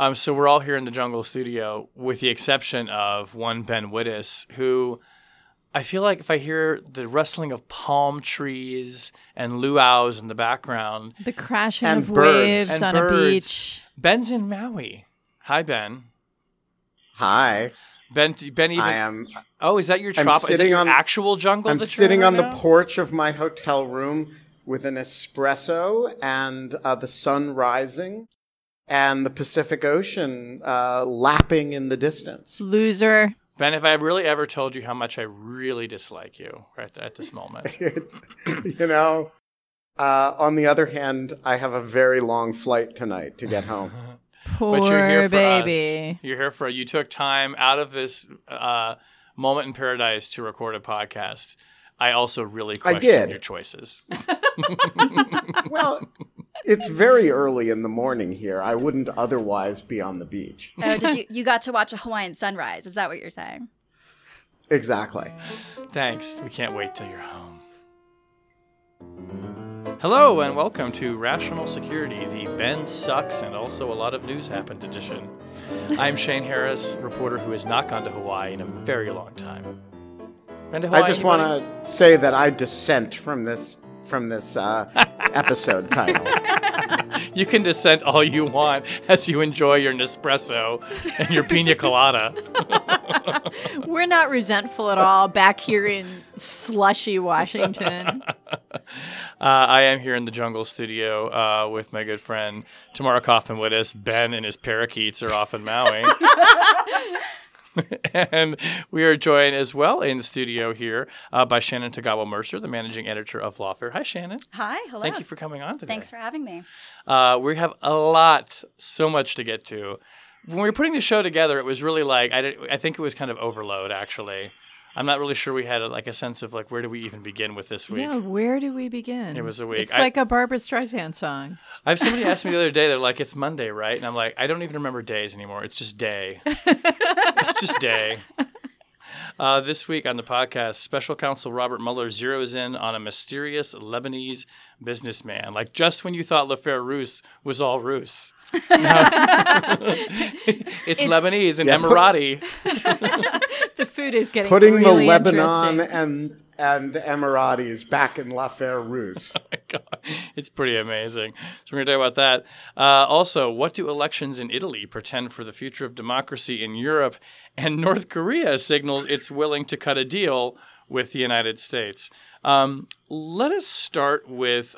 So we're all here in the Jungle Studio, with the exception of one Ben Wittes, who I feel like if I hear the rustling of palm trees and luau's in the background, the crashing and of birds. waves on a beach. Ben's in Maui. Hi, Ben. Hi. Ben even. I am. Oh, is that your trop? Is that your actual jungle? I'm that sitting you're in on right the now? porch of my hotel room with an espresso and the sun rising and the Pacific Ocean lapping in the distance. Loser. Ben, have I really ever told you how much I really dislike you right at this moment? On the other hand, I have a very long flight tonight to get home. Poor But you're here for baby. us. You're here for you took time out of this moment in paradise to record a podcast. I also really question your choices. Well, it's very early in the morning here. I wouldn't otherwise be on the beach. Oh, you got to watch a Hawaiian sunrise? Is that what you're saying? Exactly. Thanks. We can't wait till you're home. Hello and welcome to Rational Security, the Ben Sucks and also a lot of news happened edition. I'm Shane Harris, reporter who has not gone to Hawaii in a very long time. Been to Hawaii, I just want to say that I dissent from this episode title. You can dissent all you want as you enjoy your Nespresso and your pina colada. We're not resentful at all back here in slushy Washington. I am here in the Jungle Studio with my good friend Tamara Kaufman-Wittes. Ben and his parakeets are off in Maui. And we are joined as well in the studio here by Shannon Tagawa-Mercer, the managing editor of Lawfare. Hi, Shannon. Hi, hello. Thank you for coming on today. Thanks for having me. We have so much to get to. When we were putting the show together, it was really like, I think it was kind of overload, actually. I'm not really sure we had a sense of where do we even begin with this week. Yeah, where do we begin? It was a week. It's like a Barbra Streisand song. I have somebody asked me the other day, they're like, it's Monday, right? And I'm like, I don't even remember days anymore. It's just day. It's just day. This week on the podcast, Special Counsel Robert Mueller zeroes in on a mysterious Lebanese businessman. Like just when you thought Lafare Roos was all Roos. It's Lebanese and Emirati. The food is getting putting really the Lebanon interesting. and Emiratis back in Lafare Roos. Oh my God. It's pretty amazing. So we're going to talk about that. Also, what do elections in Italy portend for the future of democracy in Europe? And North Korea signals it's willing to cut a deal with the United States. Let us start with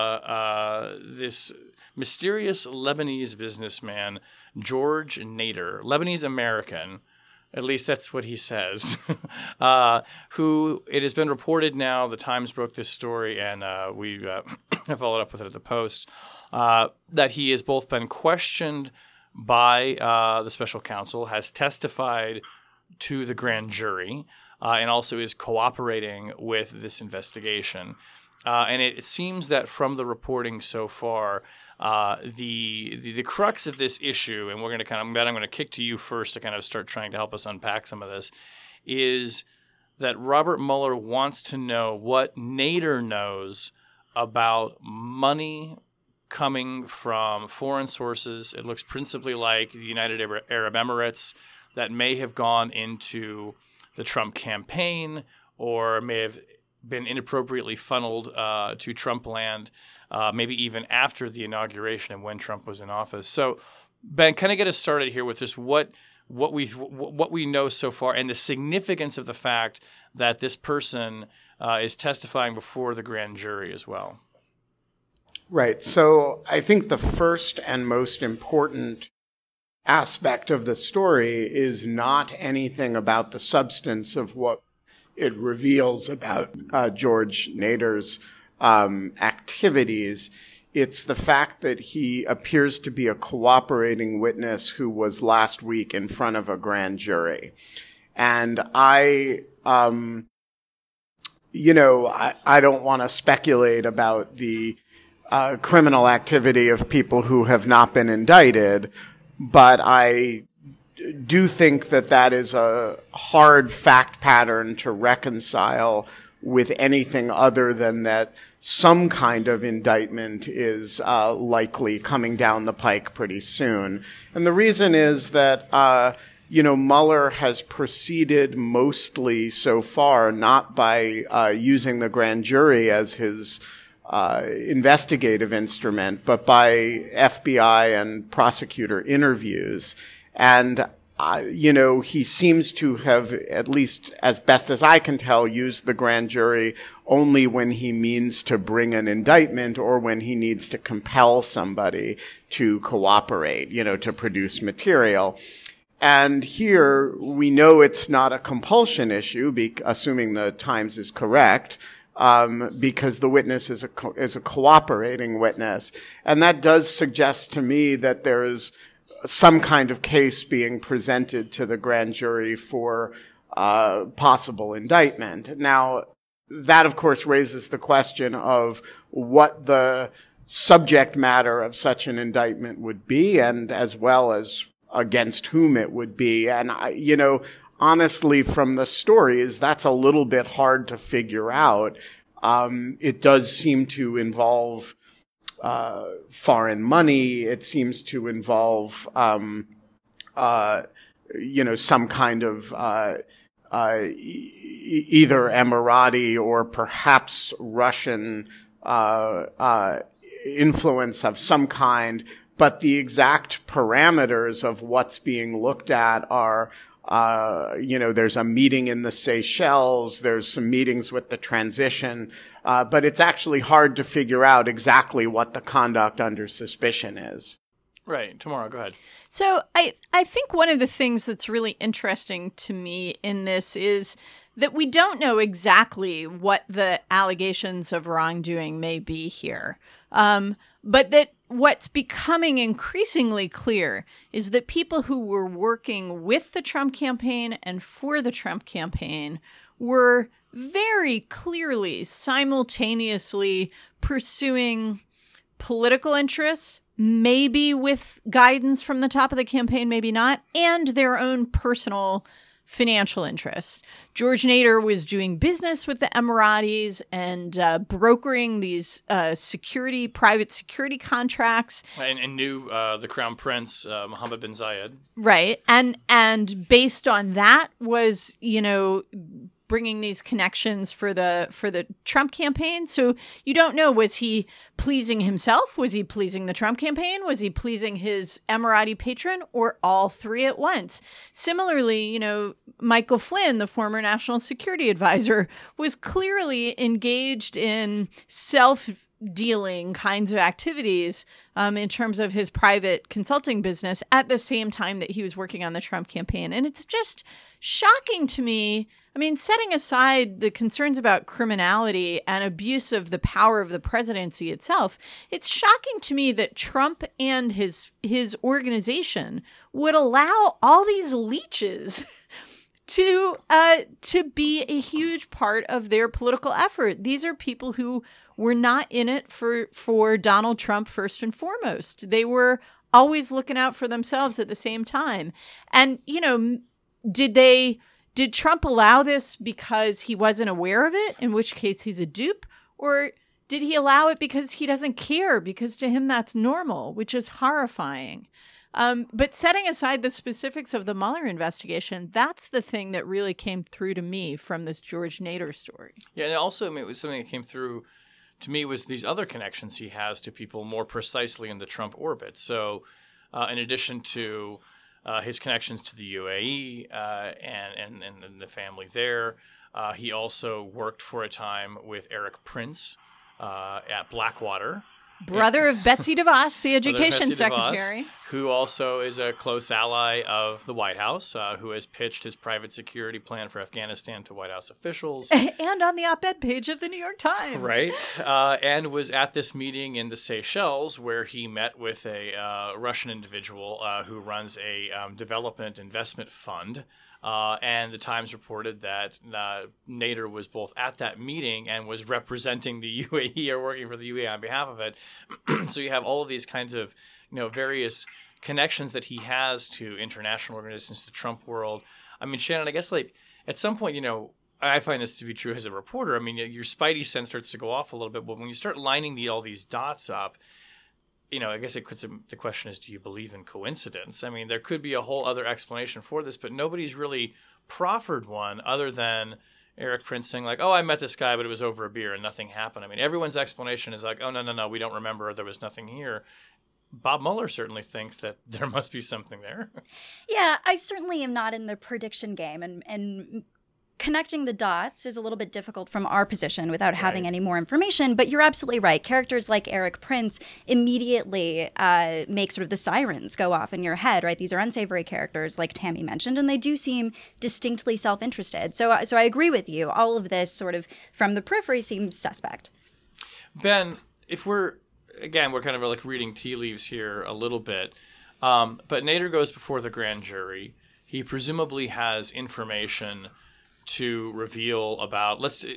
this mysterious Lebanese businessman, George Nader, Lebanese American. At least that's what he says, who it has been reported now, the Times broke this story, and we have followed up with it at the Post, that he has both been questioned by the special counsel, has testified to the grand jury, and also is cooperating with this investigation. And it seems that from the reporting so far, the crux of this issue, and we're going to I'm going to kick to you first to kind of start trying to help us unpack some of this, is that Robert Mueller wants to know what Nader knows about money coming from foreign sources. It looks principally like the United Arab Emirates that may have gone into the Trump campaign or may have been inappropriately funneled to Trump land, maybe even after the inauguration and when Trump was in office. So, Ben, kind of get us started here with just what we know so far and the significance of the fact that this person is testifying before the grand jury as well. Right. So I think the first and most important aspect of the story is not anything about the substance of what it reveals about George Nader's activities. It's the fact that he appears to be a cooperating witness who was last week in front of a grand jury. And I don't want to speculate about the criminal activity of people who have not been indicted, but I do think that is a hard fact pattern to reconcile with anything other than that some kind of indictment is likely coming down the pike pretty soon. And the reason is that, Mueller has proceeded mostly so far not by using the grand jury as his investigative instrument, but by FBI and prosecutor interviews. And he seems to have, at least as best as I can tell, used the grand jury only when he means to bring an indictment or when he needs to compel somebody to cooperate, to produce material. And here we know it's not a compulsion issue, assuming the Times is correct, because the witness is a cooperating witness. And that does suggest to me that there is some kind of case being presented to the grand jury for possible indictment. Now, that, of course, raises the question of what the subject matter of such an indictment would be, and as well as against whom it would be. And, honestly, from the stories, that's a little bit hard to figure out. It does seem to involve foreign money. It seems to involve, some kind of either Emirati or perhaps Russian influence of some kind. But the exact parameters of what's being looked at are, there's a meeting in the Seychelles, there's some meetings with the transition, but it's actually hard to figure out exactly what the conduct under suspicion is. Right. Tamara, go ahead. So I think one of the things that's really interesting to me in this is that we don't know exactly what the allegations of wrongdoing may be here, but that what's becoming increasingly clear is that people who were working with the Trump campaign and for the Trump campaign were very clearly simultaneously pursuing political interests, maybe with guidance from the top of the campaign, maybe not, and their own personal financial interests. George Nader was doing business with the Emiratis and brokering these private security contracts. And knew the Crown Prince, Mohammed bin Zayed. Right. And based on that was, bringing these connections for the Trump campaign. So you don't know, was he pleasing himself? Was he pleasing the Trump campaign? Was he pleasing his Emirati patron, or all three at once? Similarly, Michael Flynn, the former national security advisor, was clearly engaged in self-dealing kinds of activities in terms of his private consulting business at the same time that he was working on the Trump campaign. And it's just shocking to me. I mean, setting aside the concerns about criminality and abuse of the power of the presidency itself, it's shocking to me that Trump and his organization would allow all these leeches to be a huge part of their political effort. These are people who were not in it for Donald Trump first and foremost. They were always looking out for themselves at the same time. And, did Trump allow this because he wasn't aware of it, in which case he's a dupe? Or did he allow it because he doesn't care, because to him that's normal, which is horrifying? But setting aside the specifics of the Mueller investigation, that's the thing that really came through to me from this George Nader story. Yeah, and also it was something that came through to me was these other connections he has to people more precisely in the Trump orbit. So in addition to his connections to the UAE and the family there. He also worked for a time with Erik Prince at Blackwater. Brother of Betsy DeVos, the education secretary. DeVos, who also is a close ally of the White House, who has pitched his private security plan for Afghanistan to White House officials. And on the op-ed page of the New York Times. Right. And was at this meeting in the Seychelles where he met with a Russian individual who runs a development investment fund. And the Times reported that Nader was both at that meeting and was representing the UAE or working for the UAE on behalf of it. So you have all of these kinds of, various connections that he has to international organizations, the Trump world. I mean, Shannon, I guess at some point, I find this to be true as a reporter. I mean, your spidey sense starts to go off a little bit, but when you start lining all these dots up, I guess the question is, do you believe in coincidence? I mean, there could be a whole other explanation for this, but nobody's really proffered one other than Erik Prince saying like, oh, I met this guy, but it was over a beer and nothing happened. I mean, everyone's explanation is like, oh, no, we don't remember. There was nothing here. Bob Mueller certainly thinks that there must be something there. Yeah, I certainly am not in the prediction game, and connecting the dots is a little bit difficult from our position without having any more information. But you're absolutely right. Characters like Erik Prince immediately make sort of the sirens go off in your head, right? These are unsavory characters, like Tammy mentioned, and they do seem distinctly self-interested. So I agree with you. All of this sort of from the periphery seems suspect. Ben, if we're kind of like reading tea leaves here a little bit, but Nader goes before the grand jury. He presumably has information to reveal about,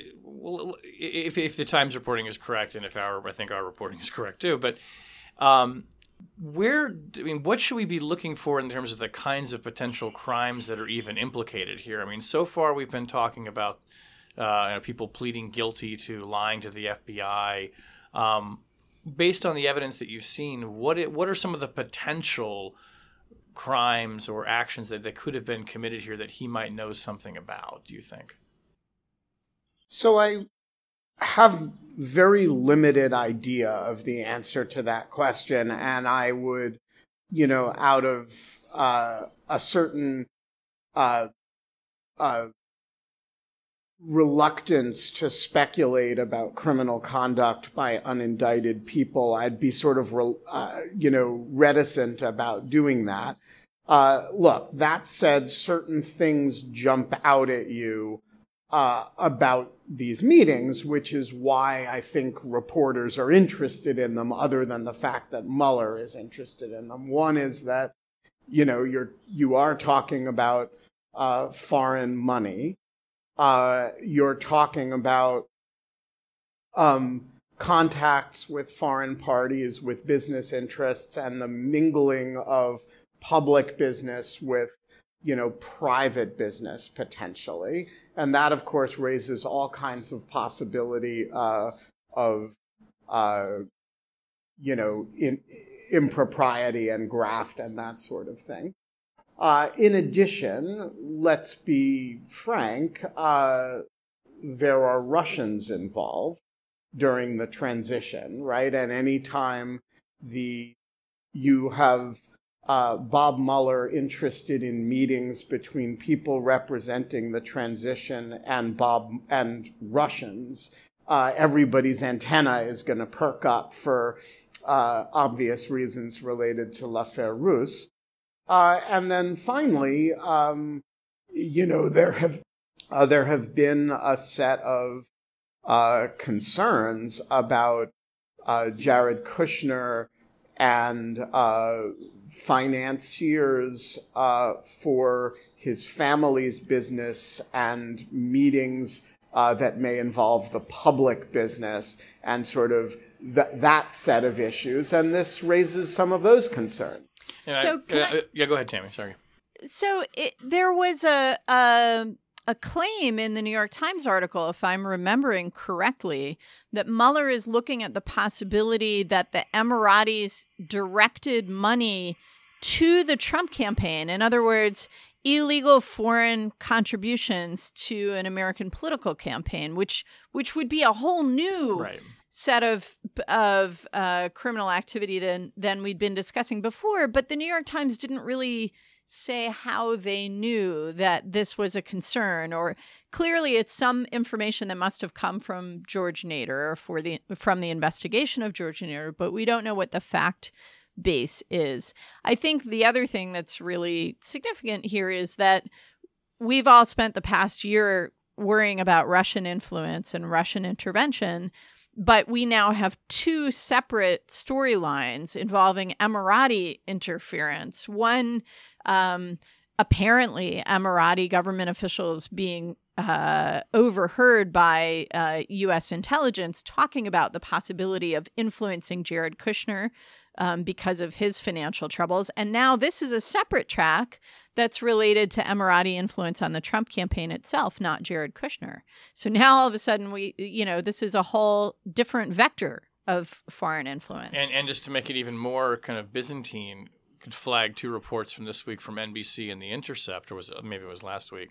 if the Times reporting is correct, and I think our reporting is correct too, but what should we be looking for in terms of the kinds of potential crimes that are even implicated here? I mean, so far we've been talking about people pleading guilty to lying to the FBI. Based on the evidence that you've seen, what are some of the potential crimes or actions that could have been committed here that he might know something about, do you think? So I have very limited idea of the answer to that question, and I would, out of a certain reluctance to speculate about criminal conduct by unindicted people, I'd be sort of, reticent about doing that. Look, that said, certain things jump out at you about these meetings, which is why I think reporters are interested in them, other than the fact that Mueller is interested in them. One is that, you are talking about foreign money. You're talking about contacts with foreign parties, with business interests, and the mingling of public business with, private business potentially. And that, of course, raises all kinds of possibility of impropriety and graft and that sort of thing. In addition, let's be frank, there are Russians involved during the transition, right? And anytime you have Bob Mueller interested in meetings between people representing the transition and Russians, everybody's antenna is going to perk up for obvious reasons related to l'affaire Russe. And then finally, there have been a set of concerns about Jared Kushner and financiers for his family's business and meetings that may involve the public business and sort of that set of issues. And this raises some of those concerns. Go ahead, Tammy. Sorry. So there was a claim in the New York Times article, if I'm remembering correctly, that Mueller is looking at the possibility that the Emiratis directed money to the Trump campaign. In other words, illegal foreign contributions to an American political campaign, which would be a whole new set of criminal activity than we'd been discussing before. But the New York Times didn't really say how they knew that this was a concern, or clearly it's some information that must have come from George Nader or from the investigation of George Nader, but we don't know what the fact base is. I think the other thing that's really significant here is that we've all spent the past year worrying about Russian influence and Russian intervention, but we now have two separate storylines involving Emirati interference. One, apparently Emirati government officials being overheard by U.S. intelligence talking about the possibility of influencing Jared Kushner because of his financial troubles. And now this is a separate track that's related to Emirati influence on the Trump campaign itself, not Jared Kushner. So now all of a sudden this is a whole different vector of foreign influence. And just to make it even more kind of Byzantine, could flag 2 reports from this week from NBC and The Intercept, or maybe it was last week,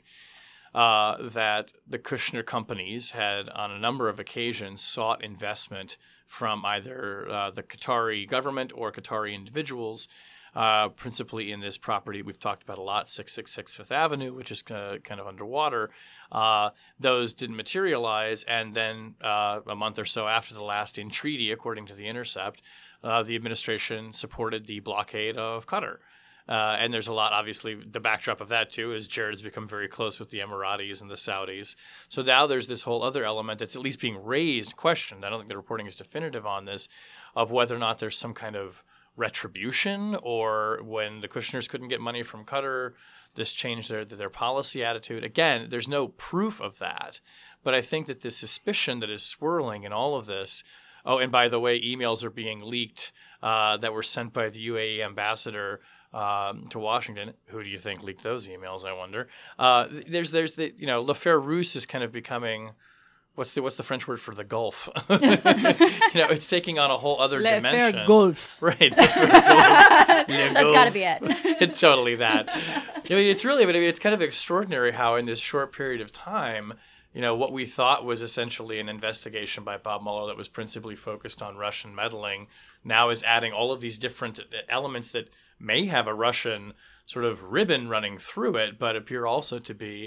that the Kushner companies had on a number of occasions sought investment from either the Qatari government or Qatari individuals, principally in this property we've talked about a lot, 666 Fifth Avenue, which is kind of underwater. Those didn't materialize, and then a month or so after the last entreaty, according to The Intercept, the administration supported the blockade of Qatar. And there's a lot, obviously, the backdrop of that, too, is Jared has become very close with the Emiratis and the Saudis. So now there's this whole other element that's at least being raised, questioned. I don't think the reporting is definitive on this, of whether or not there's some kind of retribution, or when the Kushners couldn't get money from Qatar, this changed their policy attitude. Again, there's no proof of that. But I think that the suspicion that is swirling in all of this. Oh, and by the way, emails are being leaked that were sent by the UAE ambassador to Washington. Who do you think leaked those emails, I wonder? There's the, l'affaire russe is kind of becoming, what's the French word for the Gulf? It's taking on a whole other dimension. L'affaire Gulf. Right. That's got to be it. It's totally that. It's kind of extraordinary how in this short period of time, what we thought was essentially an investigation by Bob Mueller that was principally focused on Russian meddling now is adding all of these different elements that may have a Russian sort of ribbon running through it, but appear also to be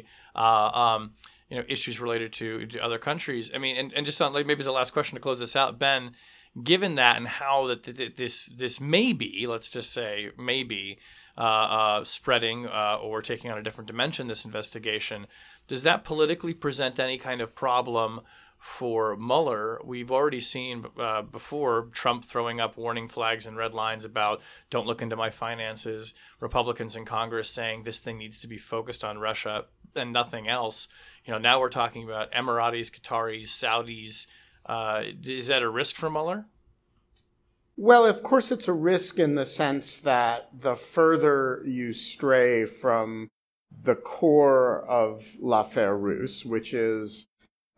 issues related to other countries. I mean, and just on, like, maybe as a last question to close this out, Ben, given that and how this may be, let's just say, maybe spreading or taking on a different dimension, this investigation, does that politically present any kind of problem for Mueller? We've already seen before Trump throwing up warning flags and red lines about don't look into my finances, Republicans in Congress saying this thing needs to be focused on Russia and nothing else. Now we're talking about Emiratis, Qataris, Saudis. Is that a risk for Mueller? Well, of course, it's a risk in the sense that the further you stray from the core of l'affaire russe, which is,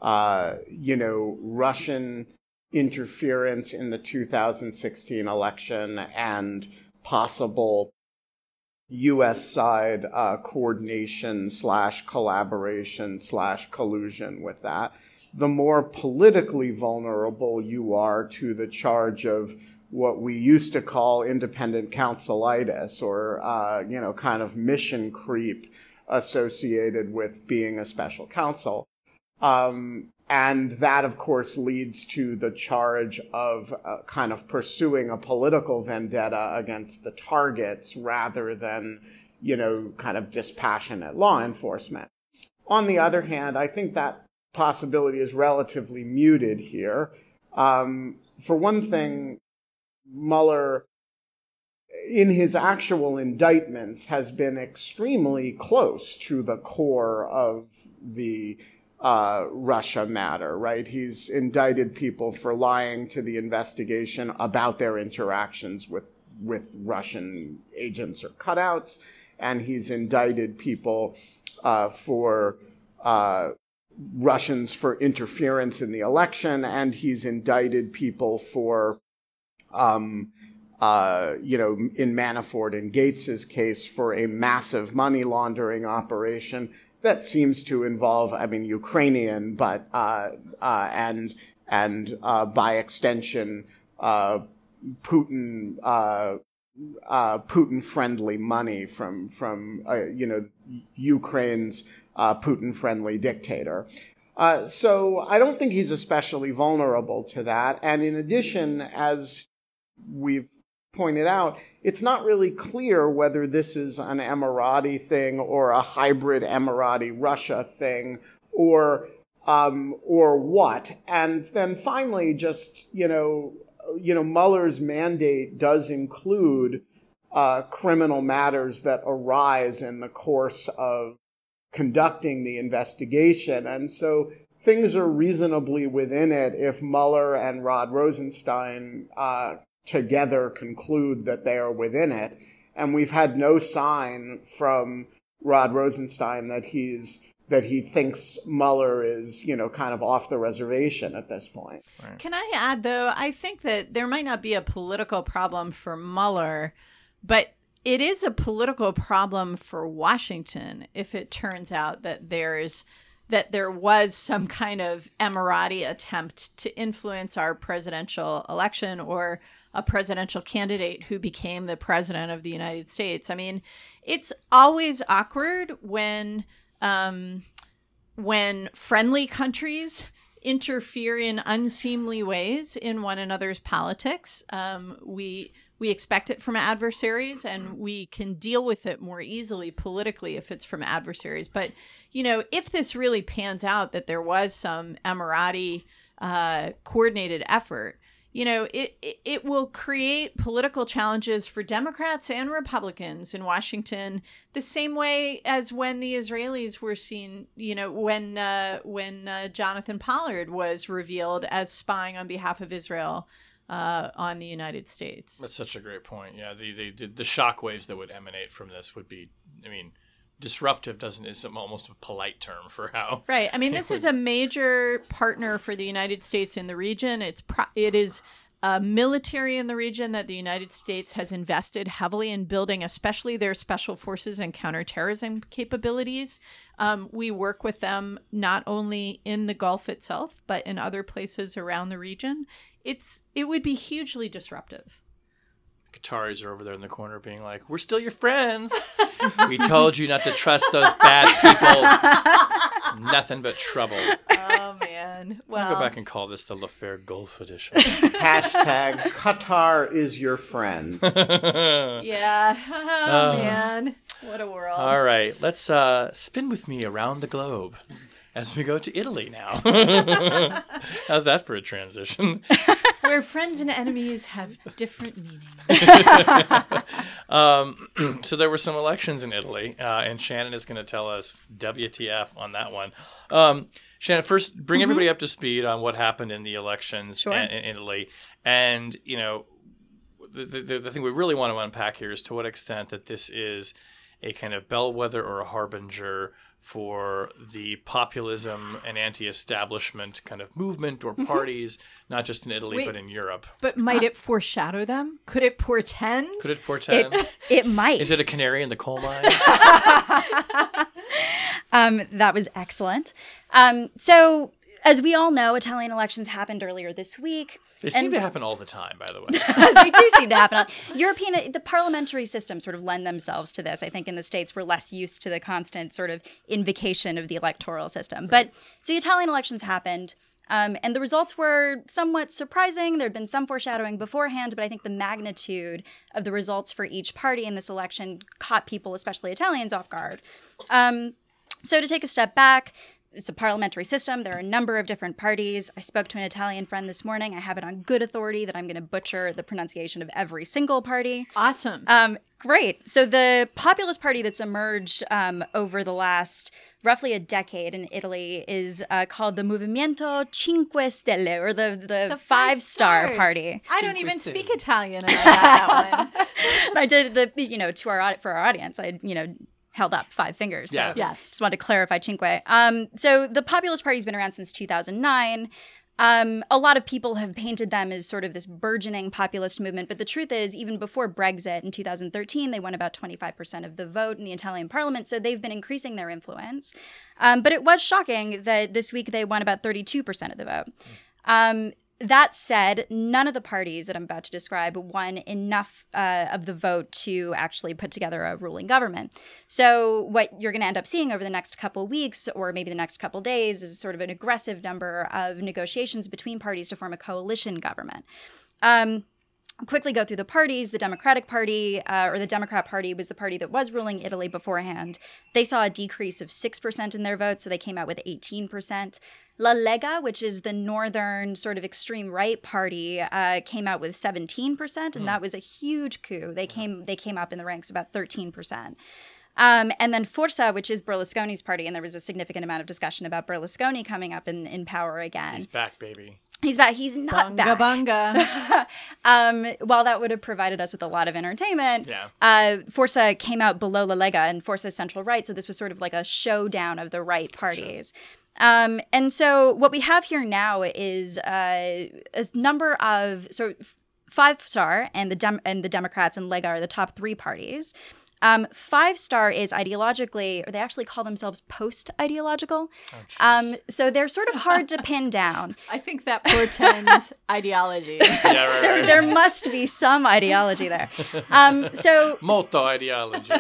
Russian interference in the 2016 election and possible U.S. side coordination / collaboration / collusion with that, the more politically vulnerable you are to the charge of what we used to call independent counselitis, or, kind of mission creep associated with being a special counsel. And that, of course, leads to the charge of kind of pursuing a political vendetta against the targets rather than, kind of dispassionate law enforcement. On the other hand, I think that possibility is relatively muted here. For one thing, Mueller, in his actual indictments, has been extremely close to the core of the Russia matter, right? He's indicted people for lying to the investigation about their interactions with Russian agents or cutouts, and he's indicted people for Russians for interference in the election, and he's indicted people for in Manafort and Gates's case for a massive money laundering operation that seems to involve, Ukrainian, but and by extension, Putin-friendly money from Ukraine's Putin-friendly dictator. So I don't think he's especially vulnerable to that. And in addition, as we've pointed out, it's not really clear whether this is an Emirati thing or a hybrid Emirati-Russia thing or what. And then finally, just, Mueller's mandate does include criminal matters that arise in the course of conducting the investigation. And so things are reasonably within it if Mueller and Rod Rosenstein together conclude that they are within it. And we've had no sign from Rod Rosenstein that he thinks Mueller is, kind of off the reservation at this point. Right. Can I add, though, I think that there might not be a political problem for Mueller, but it is a political problem for Washington if it turns out that there was some kind of Emirati attempt to influence our presidential election or a presidential candidate who became the president of the United States. I mean, it's always awkward when friendly countries interfere in unseemly ways in one another's politics. We expect it from adversaries, and we can deal with it more easily politically if it's from adversaries. But, if this really pans out that there was some Emirati coordinated effort, it will create political challenges for Democrats and Republicans in Washington, the same way as when the Israelis were seen, when Jonathan Pollard was revealed as spying on behalf of Israel on the United States. That's such a great point. Yeah, the shockwaves that would emanate from this would be, disruptive is almost a polite term for how. Right. I mean, this is a major partner for the United States in the region. It is a military in the region that the United States has invested heavily in building, especially their special forces and counterterrorism capabilities. We work with them not only in the Gulf itself, but in other places around the region. It would be hugely disruptive. Qataris are over there in the corner being like, we're still your friends. We told you not to trust those bad people. Nothing but trouble. Oh, man. Well, I'll go back and call this the L'Affaire Gulf edition. Hashtag Qatar is your friend. Yeah. Oh, man. What a world. All right. Let's spin with me around the globe as we go to Italy now. How's that for a transition? Where friends and enemies have different meanings. So there were some elections in Italy, and Shannon is going to tell us WTF on that one. Shannon, first, bring everybody up to speed on what happened in the elections in Italy. And, the thing we really want to unpack here is to what extent that this is a kind of bellwether or a harbinger for the populism and anti-establishment kind of movement or parties, not just in Italy, but in Europe. But might it foreshadow them? Could it portend? Could it portend? It might. Is it a canary in the coal mine? That was excellent. So, as we all know, Italian elections happened earlier this week. They seem to happen all the time, by the way. They do seem to happen. The parliamentary system sort of lend themselves to this. I think in the States, we're less used to the constant sort of invocation of the electoral system. But so the Italian elections happened, and the results were somewhat surprising. There had been some foreshadowing beforehand, but I think the magnitude of the results for each party in this election caught people, especially Italians, off guard. So to take a step back, it's a parliamentary system. There are a number of different parties. I spoke to an Italian friend this morning. I have it on good authority that I'm going to butcher the pronunciation of every single party. Awesome. Great. So the populist party that's emerged over the last roughly a decade in Italy is called the Movimento Cinque Stelle, or the five-star party. I don't even speak Italian, and I got that one. I did for our audience. I held up 5 fingers. So yes. Just wanted to clarify Cinque. So the Populist Party's been around since 2009. A lot of people have painted them as sort of this burgeoning populist movement, but the truth is, even before Brexit in 2013, they won about 25% of the vote in the Italian parliament, so they've been increasing their influence. But it was shocking that this week they won about 32% of the vote. That said, none of the parties that I'm about to describe won enough of the vote to actually put together a ruling government. So what you're going to end up seeing over the next couple weeks, or maybe the next couple days, is sort of an aggressive number of negotiations between parties to form a coalition government. Quickly go through the parties. The Democratic Party, or the Democrat Party, was the party that was ruling Italy beforehand. They saw a decrease of 6% in their vote, so they came out with 18%. La Lega, which is the northern sort of extreme right party, came out with 17%, and that was a huge coup. They came up in the ranks about 13%. And then Forza, which is Berlusconi's party, and there was a significant amount of discussion about Berlusconi coming up in power again. He's back, baby. He's back. He's not Bunga back. bunga. While that would have provided us with a lot of entertainment, Yeah. Forza came out below La Lega, and Forza's central right. So this was sort of like a showdown of the right parties. And so what we have here now is a number of Five Star and the Democrats and Lega are the top three parties. Five Star is ideologically, or they actually call themselves post-ideological. So they're sort of hard to pin down. I think that portends ideology. Yeah, right. There must be some ideology there. Molto ideology.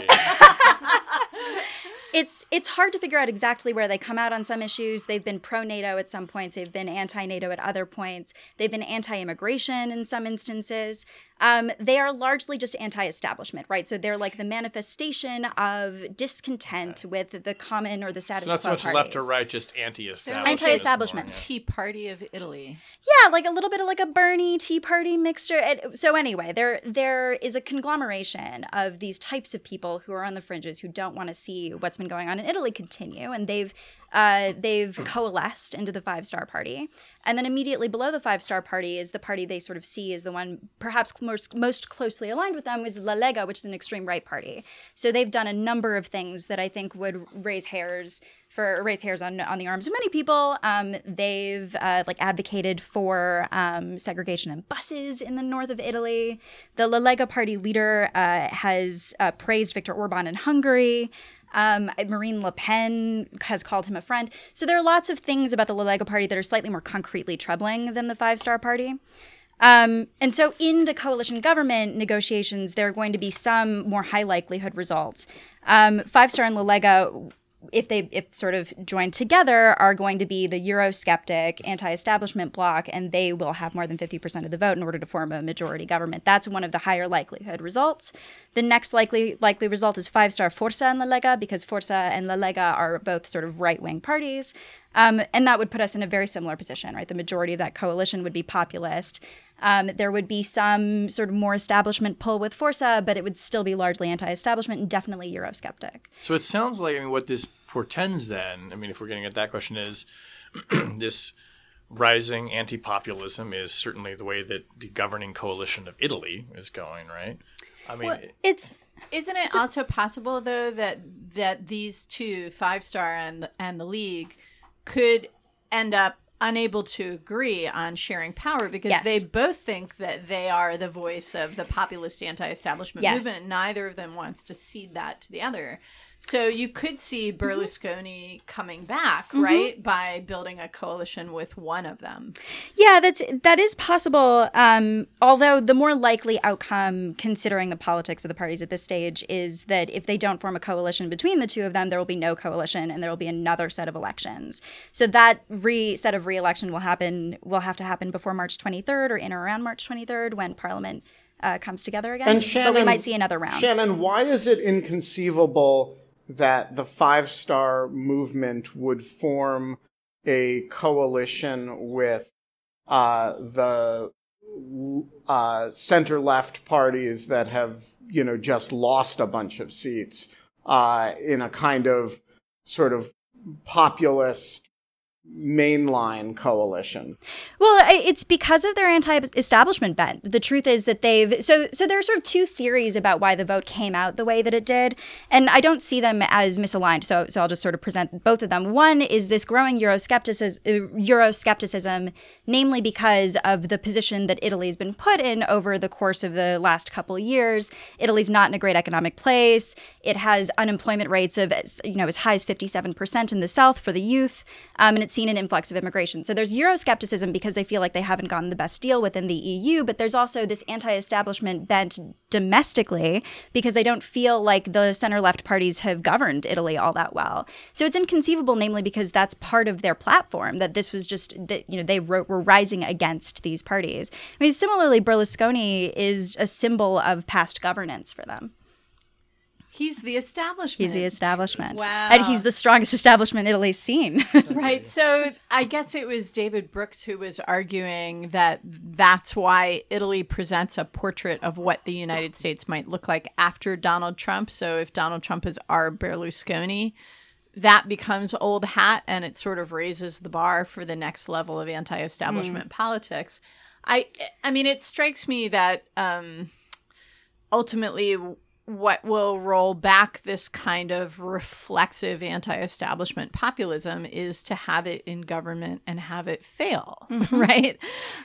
It's hard to figure out exactly where they come out on some issues. They've been pro-NATO at some points. They've been anti-NATO at other points. They've been anti-immigration in some instances. They are largely just anti-establishment, right? So they're like the manifestation of discontent with the common or the status quo Not so much parties. left or right, just anti-establishment. Anti-establishment. Yeah. Tea Party of Italy. Yeah, like a little bit of like a Bernie Tea Party mixture. So anyway, there is a conglomeration of these types of people who are on the fringes who don't want to see what's been going on in Italy continue, and they've coalesced into the Five Star Party. And then immediately below the Five Star Party is the party they sort of see as the one perhaps most closely aligned with them, is La Lega, which is an extreme right party. So they've done a number of things that I think would raise hairs on the arms of many people. They've advocated for segregation in buses in the north of Italy. The La Lega party leader has praised Viktor Orban in Hungary. Marine Le Pen has called him a friend. So there are lots of things about the La Lega party that are slightly more concretely troubling than the Five Star Party. And so in the coalition government negotiations, there are going to be some more high likelihood results. Five Star and La Lega, if sort of joined together, are going to be the Eurosceptic anti-establishment bloc, and they will have more than 50% of the vote in order to form a majority government. That's one of the higher likelihood results. The next likely result is Five Star, Forza, and La Lega, because Forza and La Lega are both sort of right-wing parties. And that would put us in a very similar position, right? The majority of that coalition would be populist. There would be some sort of more establishment pull with Forza, but it would still be largely anti-establishment and definitely Eurosceptic. So it sounds like, what this portends then, if we're getting at that question, is this rising anti-populism is certainly the way that the governing coalition of Italy is going, right? Isn't it also possible, though, that these two, Five Star and the League, could end up unable to agree on sharing power because they both think that they are the voice of the populist anti-establishment movement. Neither of them wants to cede that to the other. So you could see Berlusconi coming back, right, by building a coalition with one of them. Yeah, that is possible. Although the more likely outcome, considering the politics of the parties at this stage, is that if they don't form a coalition between the two of them, there will be no coalition, and there will be another set of elections. So that set of re-election will have to happen before March 23rd or in or around March 23rd when Parliament comes together again. And Shannon, but we might see another round. Shannon, why is it inconceivable that the Five Star movement would form a coalition with the center-left parties that have, just lost a bunch of seats in a kind of sort of populist mainline coalition? Well, it's because of their anti-establishment bent. The truth is that so there are sort of two theories about why the vote came out the way that it did, and I don't see them as misaligned, so I'll just sort of present both of them. One is this growing Euroscepticism, namely because of the position that Italy's been put in over the course of the last couple of years. Italy's not in a great economic place. It has unemployment rates of as high as 57% in the south for the youth, and it's seen an influx of immigration. So there's Euroscepticism because they feel like they haven't gotten the best deal within the EU, but there's also this anti-establishment bent domestically because they don't feel like the center-left parties have governed Italy all that well. So it's inconceivable, namely because that's part of their platform, that this was just, that they were rising against these parties. Similarly, Berlusconi is a symbol of past governance for them. He's the establishment. He's the establishment. Wow. And he's the strongest establishment Italy's seen. Right. So I guess it was David Brooks who was arguing that that's why Italy presents a portrait of what the United States might look like after Donald Trump. So if Donald Trump is our Berlusconi, that becomes old hat and it sort of raises the bar for the next level of anti-establishment politics. I mean, it strikes me that ultimately what will roll back this kind of reflexive anti-establishment populism is to have it in government and have it fail, right?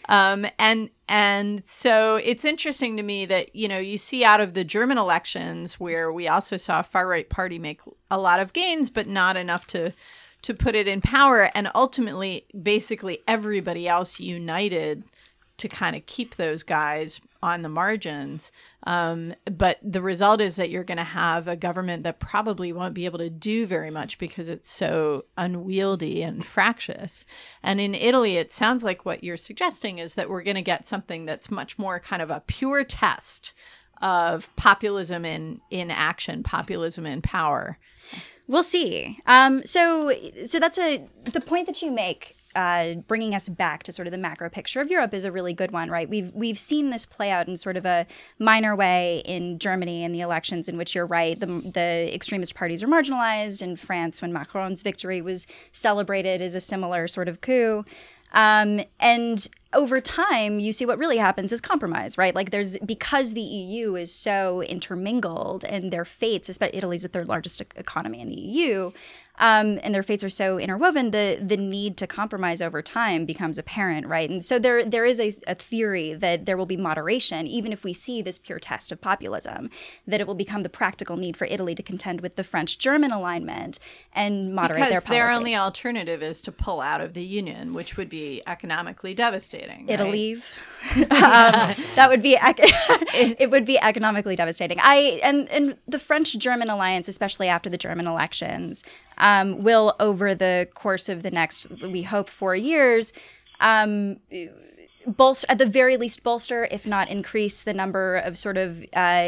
And so it's interesting to me that, you know, you see out of the German elections where we also saw a far-right party make a lot of gains, but not enough to put it in power. And ultimately, basically everybody else united to kind of keep those guys on the margins. But the result is that you're going to have a government that probably won't be able to do very much because it's so unwieldy and fractious. And in Italy, it sounds like what you're suggesting is that we're going to get something that's much more kind of a pure test of populism in action, populism in power. We'll see. So that's the point that you make. Bringing us back to sort of the macro picture of Europe is a really good one, right? We've seen this play out in sort of a minor way in Germany in the elections, in which you're right, the extremist parties are marginalized. In France, when Macron's victory was celebrated, is a similar sort of coup. And over time, you see what really happens is compromise, right? Like because the EU is so intermingled and their fates, especially Italy's the third largest economy in the EU, and their fates are so interwoven, the need to compromise over time becomes apparent, right? And so there is a theory that there will be moderation, even if we see this pure test of populism, that it will become the practical need for Italy to contend with the French-German alignment and moderate their policy. Because their only alternative is to pull out of the Union, which would be economically devastating. It'll right? leave. That would be it would be economically devastating. And the French-German alliance, especially after the German elections, will, over the course of the next, we hope, 4 years, bolster, at the very least bolster, if not increase, the number of sort of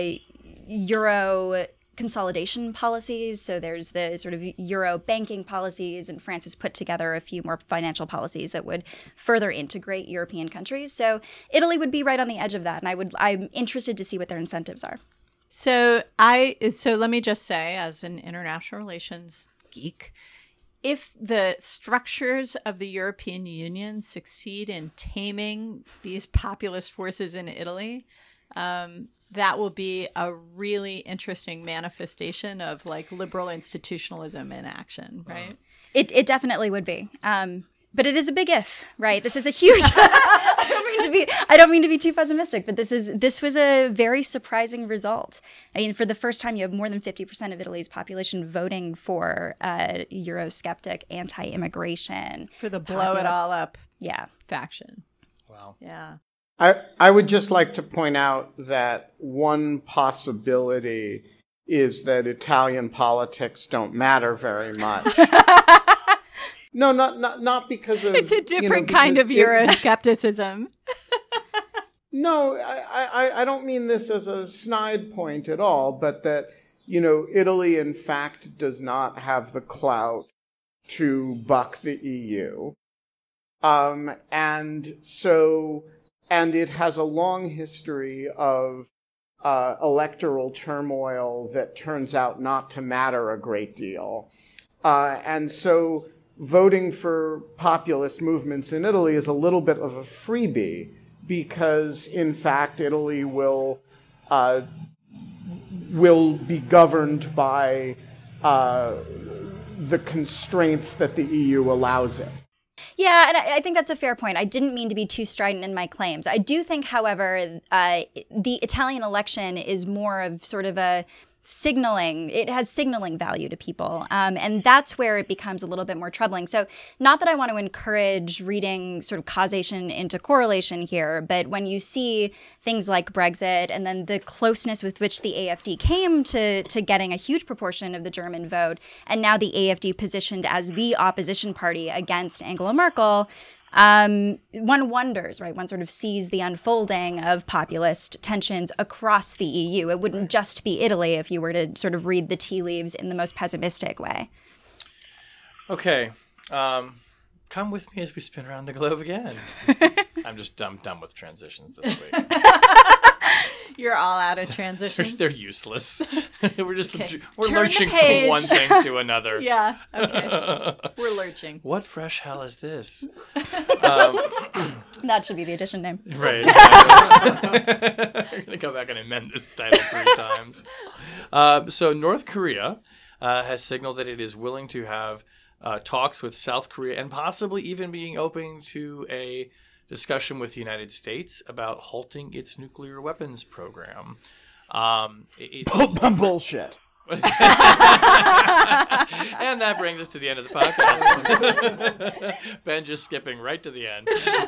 Euro consolidation policies. So there's the sort of Euro banking policies, and France has put together a few more financial policies that would further integrate European countries. So Italy would be right on the edge of that, and I'm interested to see what their incentives are. So let me just say, as an international relations geek, if the structures of the European Union succeed in taming these populist forces in Italy, that will be a really interesting manifestation of like liberal institutionalism in action, right? It definitely would be. But it is a big if, right? This is a huge. I don't mean to be too pessimistic, but this was a very surprising result. I mean, for the first time, you have more than 50% of Italy's population voting for Eurosceptic, anti-immigration, for the blow it all up, faction. Wow. Yeah. I would just like to point out that one possibility is that Italian politics don't matter very much. No, not because of... It's a different kind of Euroscepticism. No, I don't mean this as a snide point at all, but that, Italy, in fact, does not have the clout to buck the EU. And it has a long history of electoral turmoil that turns out not to matter a great deal. And so voting for populist movements in Italy is a little bit of a freebie because, in fact, Italy will be governed by the constraints that the EU allows it. Yeah, and I think that's a fair point. I didn't mean to be too strident in my claims. I do think, however, the Italian election is more of sort of a signaling. It has signaling value to people. And that's where it becomes a little bit more troubling. So not that I want to encourage reading sort of causation into correlation here, but when you see things like Brexit and then the closeness with which the AfD came to getting a huge proportion of the German vote, and now the AfD positioned as the opposition party against Angela Merkel, one wonders, right? One sort of sees the unfolding of populist tensions across the EU. It wouldn't just be Italy if you were to sort of read the tea leaves in the most pessimistic way. Okay. Come with me as we spin around the globe again. I'm done with transitions this week. You're all out of transitions. They're useless. We're Okay. we're Turn the lurching page. from one thing to another. Yeah. Okay. We're lurching. What fresh hell is this? That should be the edition name. Right. We're gonna go back and amend this title 3 times. So North Korea has signaled that it is willing to have talks with South Korea and possibly even being open to a discussion with the United States about halting its nuclear weapons program. Bullshit. And that brings us to the end of the podcast. Ben just skipping right to the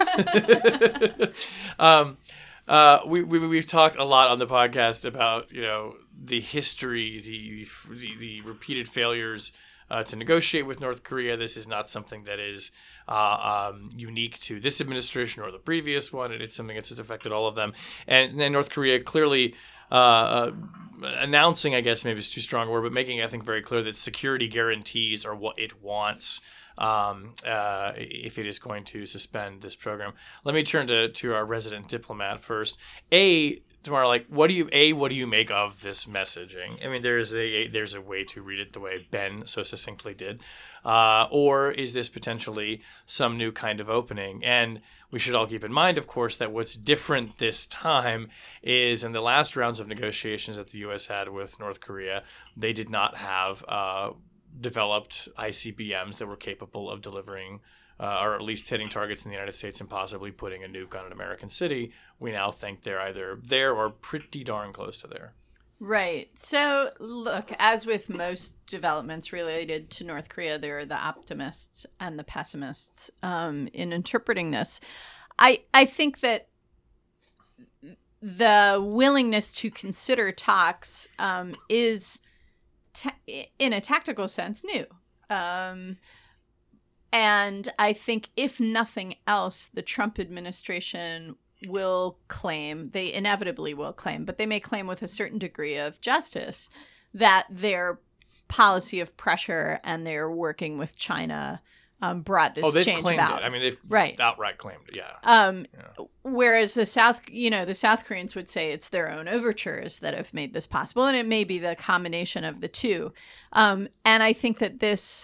end. We've talked a lot on the podcast about the history, the repeated failures to negotiate with North Korea. This is not something that is unique to this administration or the previous one. It's something that's affected all of them. And then North Korea clearly announcing, I guess maybe it's too strong a word, but making, I think, very clear that security guarantees are what it wants if it is going to suspend this program. Let me turn to our resident diplomat first. Tamara, what do you make of this messaging? I mean, there's a way to read it the way Ben so succinctly did, or is this potentially some new kind of opening? And we should all keep in mind, of course, that what's different this time is in the last rounds of negotiations that the U.S. had with North Korea, they did not have developed ICBMs that were capable of delivering or at least hitting targets in the United States and possibly putting a nuke on an American city. We now think they're either there or pretty darn close to there. Right. So, look, as with most developments related to North Korea, there are the optimists and the pessimists in interpreting this. I think that the willingness to consider talks is, in a tactical sense, new. And I think, if nothing else, the Trump administration will claim, they inevitably will claim, but they may claim with a certain degree of justice, that their policy of pressure and their working with China brought this they've change claimed about. it. I mean, they've right. outright claimed it, yeah. Whereas the South Koreans would say it's their own overtures that have made this possible, and it may be the combination of the two. And I think that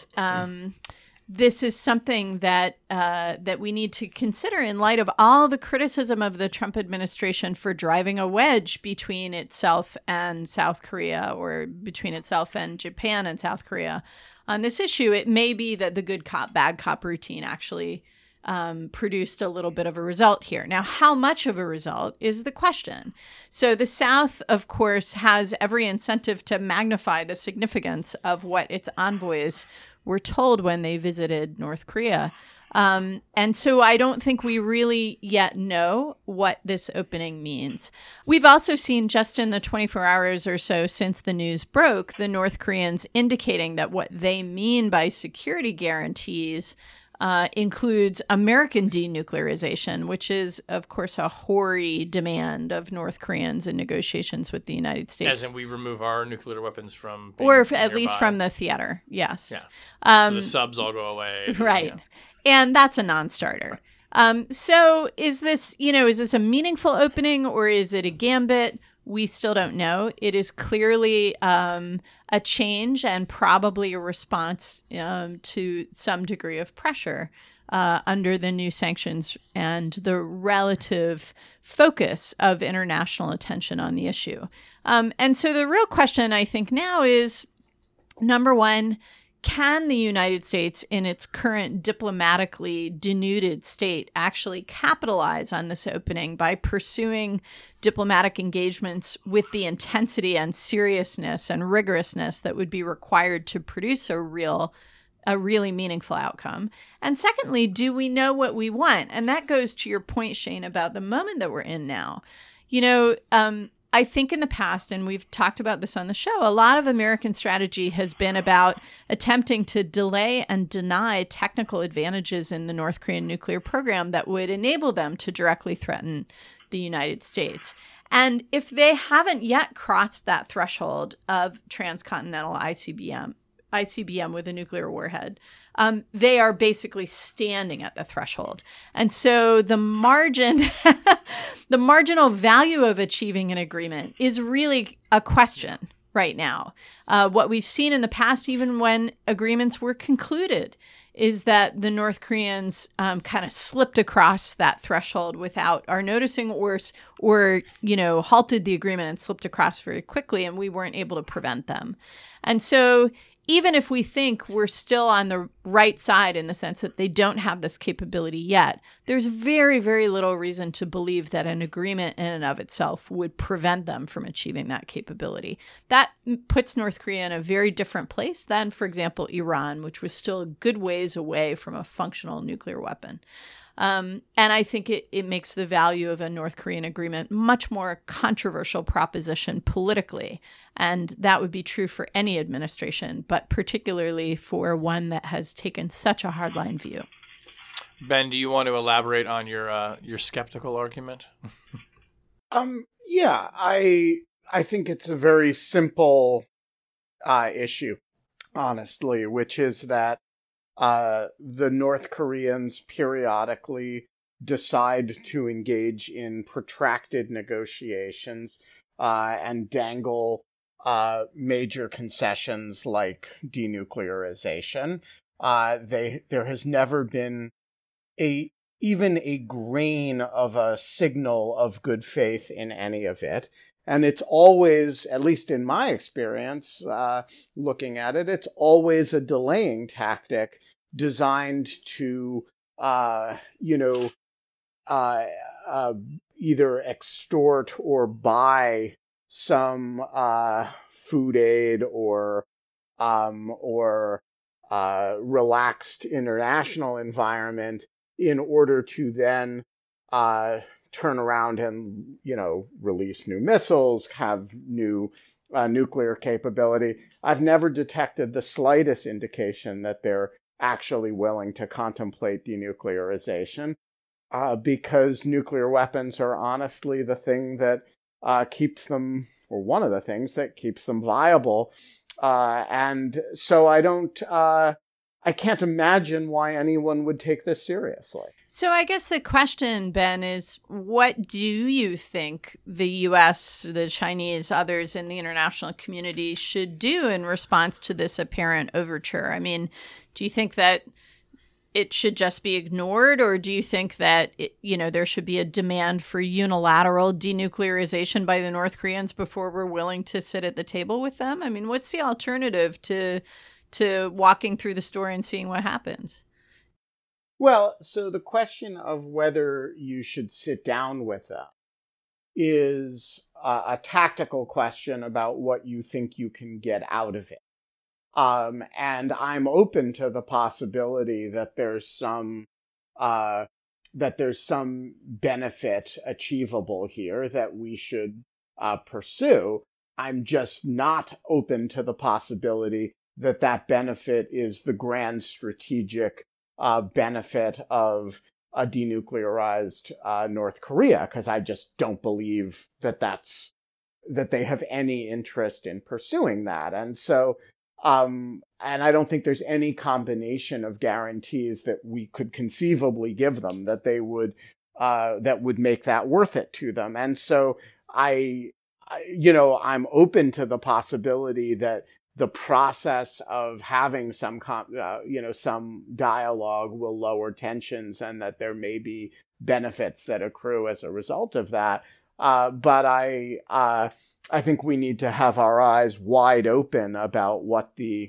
this is something that that we need to consider in light of all the criticism of the Trump administration for driving a wedge between itself and South Korea, or between itself and Japan and South Korea on this issue. It may be that the good cop, bad cop routine actually produced a little bit of a result here. Now, how much of a result is the question. So the South, of course, has every incentive to magnify the significance of what its envoys were told when they visited North Korea. And so I don't think we really yet know what this opening means. We've also seen, just in the 24 hours or so since the news broke, the North Koreans indicating that what they mean by security guarantees includes American denuclearization, which is, of course, a hoary demand of North Koreans in negotiations with the United States. As in, we remove our nuclear weapons from being or nearby. at least from the theater, yes. Yeah. So the subs all go away. Right. And that's a non-starter. So is this a meaningful opening, or is it a gambit? We still don't know. It is clearly a change and probably a response to some degree of pressure under the new sanctions and the relative focus of international attention on the issue. And so the real question, I think, now is, number one, can the United States, in its current diplomatically denuded state, actually capitalize on this opening by pursuing diplomatic engagements with the intensity and seriousness and rigorousness that would be required to produce a really meaningful outcome? And secondly, do we know what we want? And that goes to your point, Shane, about the moment that we're in now. I think in the past, and we've talked about this on the show, a lot of American strategy has been about attempting to delay and deny technical advantages in the North Korean nuclear program that would enable them to directly threaten the United States. And if they haven't yet crossed that threshold of transcontinental ICBM ICBM with a nuclear warhead, they are basically standing at the threshold. And so the marginal value of achieving an agreement is really a question right now. What we've seen in the past, even when agreements were concluded, is that the North Koreans kind of slipped across that threshold without our noticing, or halted the agreement and slipped across very quickly, and we weren't able to prevent them. And so even if we think we're still on the right side in the sense that they don't have this capability yet, there's very, very little reason to believe that an agreement in and of itself would prevent them from achieving that capability. That puts North Korea in a very different place than, for example, Iran, which was still a good ways away from a functional nuclear weapon. And I think it makes the value of a North Korean agreement much more controversial proposition politically. And that would be true for any administration, but particularly for one that has taken such a hardline view. Ben, do you want to elaborate on your skeptical argument? Yeah, I think it's a very simple issue, honestly, which is that the North Koreans periodically decide to engage in protracted negotiations and dangle major concessions like denuclearization. There has never been even a grain of a signal of good faith in any of it. And it's always, at least in my experience, looking at it, it's always a delaying tactic designed to, either extort or buy some food aid or relaxed international environment in order to then turn around and, release new missiles, have new nuclear capability. I've never detected the slightest indication that they're actually willing to contemplate denuclearization, because nuclear weapons are honestly the thing that keeps them, or one of the things that keeps them viable. And so I can't imagine why anyone would take this seriously. So I guess the question, Ben, is what do you think the U.S., the Chinese, others in the international community should do in response to this apparent overture? I mean, do you think that it should just be ignored, or do you think that, there should be a demand for unilateral denuclearization by the North Koreans before we're willing to sit at the table with them? I mean, what's the alternative to walking through the store and seeing what happens? Well, so the question of whether you should sit down with them is a tactical question about what you think you can get out of it. And I'm open to the possibility that there's some benefit achievable here that we should pursue. I'm just not open to the possibility that benefit is the grand strategic benefit of a denuclearized North Korea, because I just don't believe that they have any interest in pursuing that. And so, and I don't think there's any combination of guarantees that we could conceivably give them that they would, that would make that worth it to them. And so I'm open to the possibility that the process of having some dialogue will lower tensions, and that there may be benefits that accrue as a result of that. But I think we need to have our eyes wide open about what the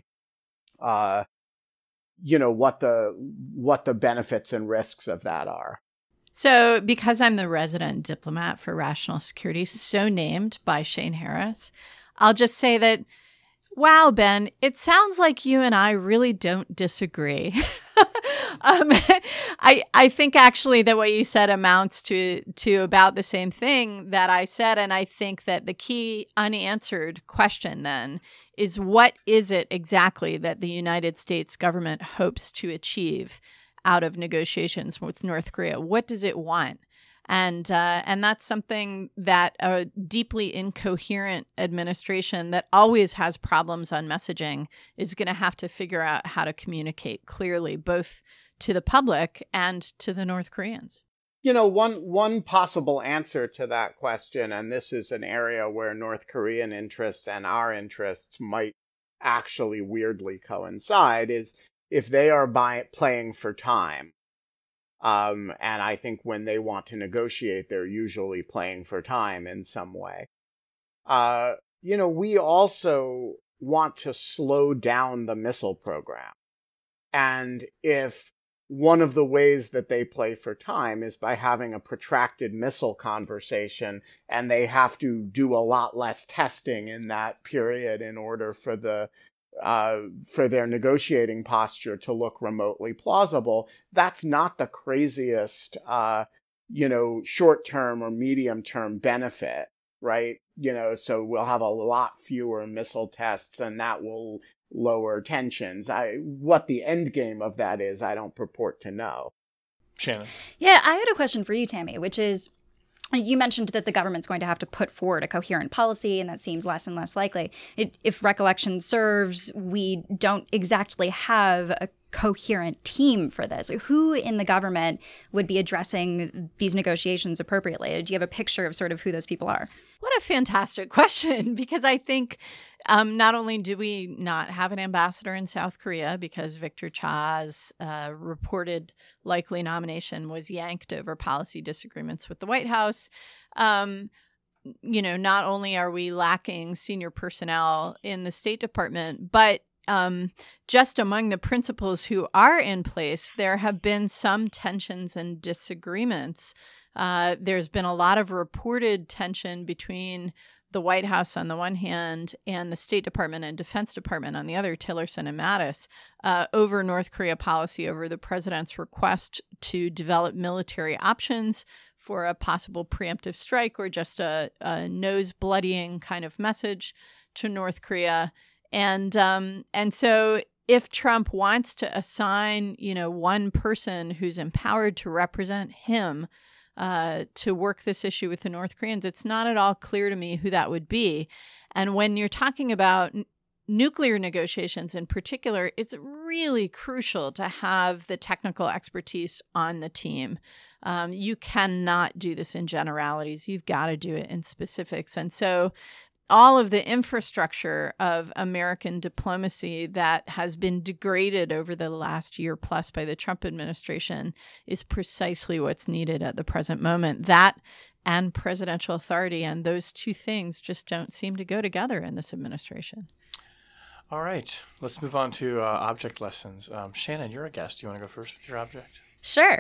benefits and risks of that are. So, because I'm the resident diplomat for Rational Security, so named by Shane Harris, I'll just say that, wow, Ben, it sounds like you and I really don't disagree. I think actually that what you said amounts to about the same thing that I said. And I think that the key unanswered question then is, what is it exactly that the United States government hopes to achieve out of negotiations with North Korea? What does it want? And that's something that a deeply incoherent administration that always has problems on messaging is going to have to figure out how to communicate clearly, both to the public and to the North Koreans. One possible answer to that question, and this is an area where North Korean interests and our interests might actually weirdly coincide, is if they are playing for time. And I think when they want to negotiate, they're usually playing for time in some way. We also want to slow down the missile program. And if one of the ways that they play for time is by having a protracted missile conversation, and they have to do a lot less testing in that period in order for their negotiating posture to look remotely plausible, that's not the craziest, short-term or medium-term benefit, right? So we'll have a lot fewer missile tests, and that will lower tensions. What the end game of that is, I don't purport to know. Shannon. Yeah, I had a question for you, Tammy, which is, you mentioned that the government's going to have to put forward a coherent policy, and that seems less and less likely. If recollection serves, we don't exactly have a coherent team for this. Who in the government would be addressing these negotiations appropriately? Do you have a picture of sort of who those people are? What a fantastic question, because I think not only do we not have an ambassador in South Korea because Victor Cha's reported likely nomination was yanked over policy disagreements with the White House, not only are we lacking senior personnel in the State Department, but just among the principals who are in place, there have been some tensions and disagreements. There's been a lot of reported tension between the White House on the one hand and the State Department and Defense Department on the other, Tillerson and Mattis, over North Korea policy, over the president's request to develop military options for a possible preemptive strike or just a nose-bloodying kind of message to North Korea. And so if Trump wants to assign, one person who's empowered to represent him to work this issue with the North Koreans, it's not at all clear to me who that would be. And when you're talking about nuclear negotiations in particular, it's really crucial to have the technical expertise on the team. You cannot do this in generalities. You've got to do it in specifics. And so all of the infrastructure of American diplomacy that has been degraded over the last year plus by the Trump administration is precisely what's needed at the present moment. That and presidential authority, and those two things just don't seem to go together in this administration. All right, let's move on to object lessons. Shannon, you're a guest. Do you want to go first with your object? Sure.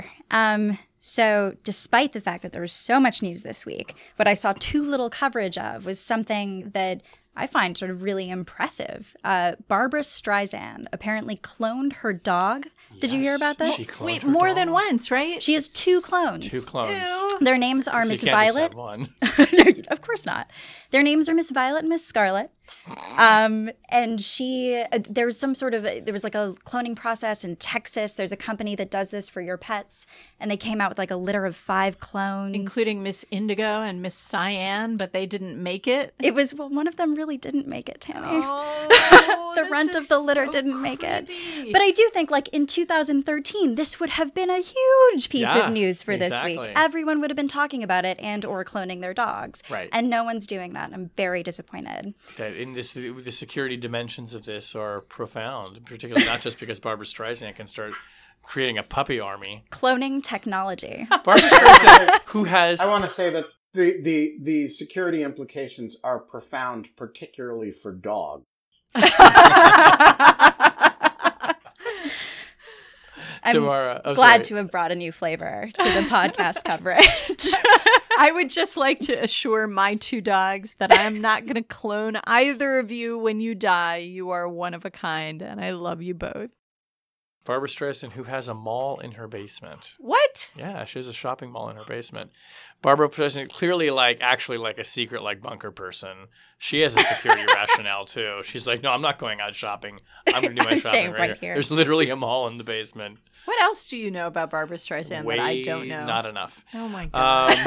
So despite the fact that there was so much news this week, what I saw too little coverage of was something that I find sort of really impressive. Barbara Streisand apparently cloned her dog. Did you hear about this? Wait, more than once, right? She has 2 clones. 2 clones. Ew. Their names are Miss Violet. One. No, of course not. Their names are Miss Violet and Miss Scarlet. And there was like a cloning process in Texas. There's a company that does this for your pets, and they came out with like a litter of 5 clones, including Miss Indigo and Miss Cyan, but they didn't make it. One of them really didn't make it, Tammy. Oh, the runt of the litter didn't make it. But I do think, like, in 2013, this would have been a huge piece of news for this week. Everyone would have been talking about it and or cloning their dogs. Right. And no one's doing that. I'm very disappointed. The security dimensions of this are profound, particularly not just because Barbara Streisand can start creating a puppy army. Cloning technology. Barbara Streisand, who has... I want to say that the security implications are profound, particularly for dogs. I'm glad to have brought a new flavor to the podcast coverage. I would just like to assure my 2 dogs that I am not going to clone either of you when you die. You are one of a kind, and I love you both. Barbra Streisand, who has a mall in her basement. What? Yeah, she has a shopping mall in her basement. Barbra Streisand, clearly actually a secret bunker person. She has a security rationale too. She's like, no, I'm not going out shopping. I'm going to do my I'm shopping staying right right here. here. There's literally a mall in the basement. What else do you know about Barbra Streisand that I don't know? Not enough. Oh my God.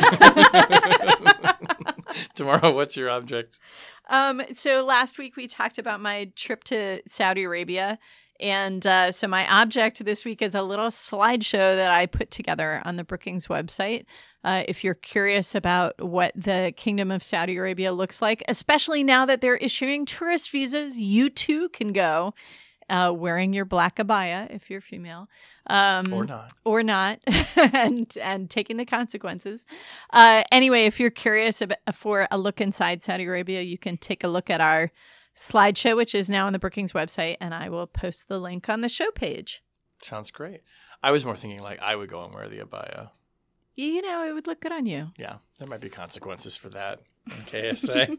Tomorrow, what's your object? So last week we talked about my trip to Saudi Arabia. And so my object this week is a little slideshow that I put together on the Brookings website. If you're curious about what the Kingdom of Saudi Arabia looks like, especially now that they're issuing tourist visas, you too can go wearing your black abaya if you're female. Or not, and taking the consequences. Anyway, if you're curious for a look inside Saudi Arabia, you can take a look at our slideshow, which is now on the Brookings website, and I will post the link on the show page. Sounds great. I was more thinking I would go and wear the abaya. You know, it would look good on you. Yeah, there might be consequences for that in KSA.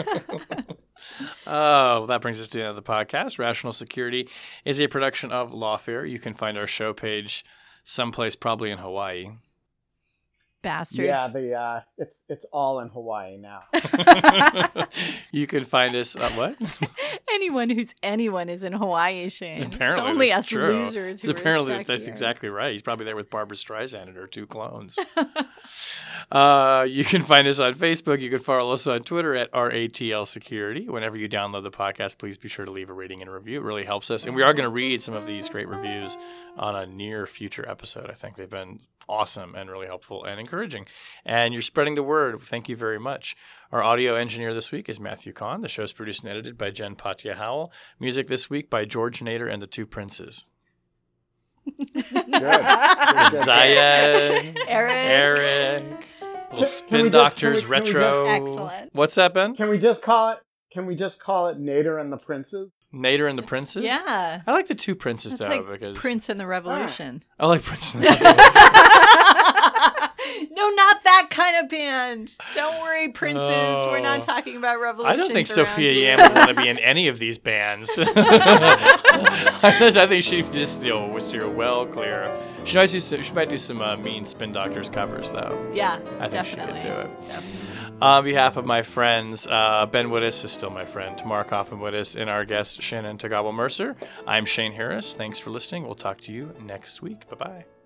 Oh, that brings us to the end of the podcast. Rational Security is a production of Lawfare. You can find our show page someplace probably in Hawaii. Bastard. Yeah, it's all in Hawaii now. You can find us what? Anyone is in Hawaii, Shane. Apparently, it's only that's us true. losers who Apparently, are stuck that's here. exactly right. He's probably there with Barbra Streisand and her 2 clones. You can find us on Facebook. You can follow us on Twitter at RATL Security. Whenever you download the podcast, please be sure to leave a rating and a review. It really helps us. And we are going to read some of these great reviews on a near future episode. I think they've been awesome and really helpful and encouraging. And you're spreading the word. Thank you very much. Our audio engineer this week is Matthew Kahn. The show is produced and edited by Jen Patja Howell. Music this week by George Nader and the 2 Princes. Good. Zayed, Eric. Little Spin can we Doctors can we retro. Excellent. What's that, Ben? Can we just call it Nader and the Princes? Nader and the Princes? Yeah. I like the 2 Princes, That's though, like because Prince and the Revolution. I like Prince and the Revolution. No, not that kind of band. Don't worry, Princes. Oh. We're not talking about revolution. I don't think Sophia Yam would want to be in any of these bands. I think she just steer well clear. She might do some Mean Spin Doctors covers, though. Yeah, I think definitely. she could do it. On behalf of my friends, Ben Wittes is still my friend, Tamara Kaufman-Wittes, and our guest, Shannon Tagawa Mercer, I'm Shane Harris. Thanks for listening. We'll talk to you next week. Bye-bye.